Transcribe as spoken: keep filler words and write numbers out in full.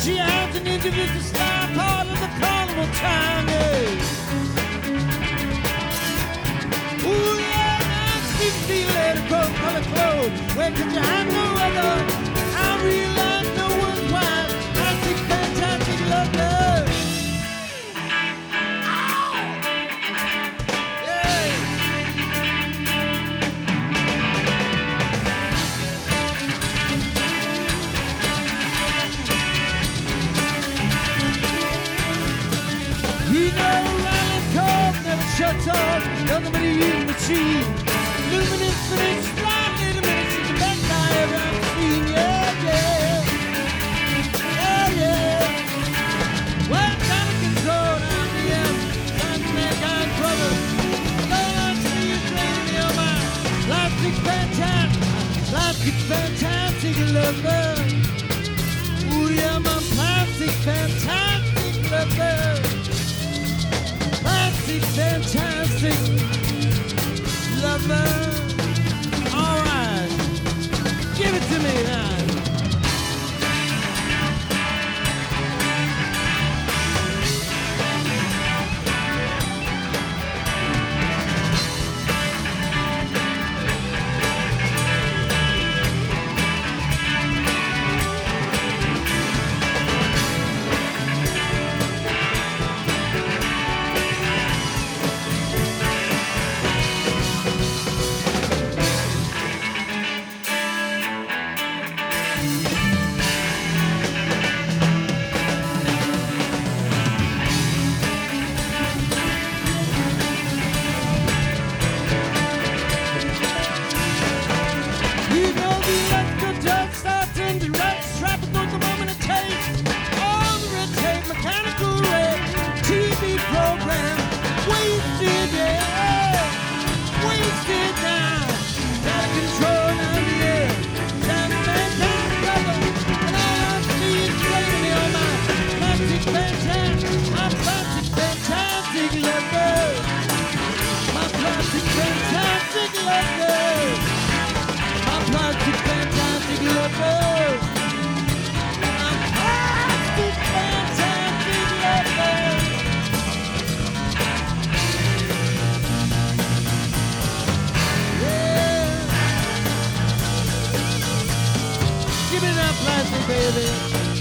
She has an individual style, part of the carnival time, yeah. Ooh, yeah, nice, sweet, feel it, cold color clothes. Where could you have no other? I realize no one's wise. I see fantastic love, love. You know, Ryan Cobb never shuts off, nothing but a human machine. Luminous and it's flying, little minute, she's the best I ever have seen. Yeah, yeah, yeah, yeah. Well, time to control, I'm the end, time to make I'm trouble. All I see is playing in your mind. Life is fantastic, life is fantastic, lover. Ooh, yeah, my plastic, fantastic, lover. Fantastic, fantastic lover. All right, give it to me now. Baby.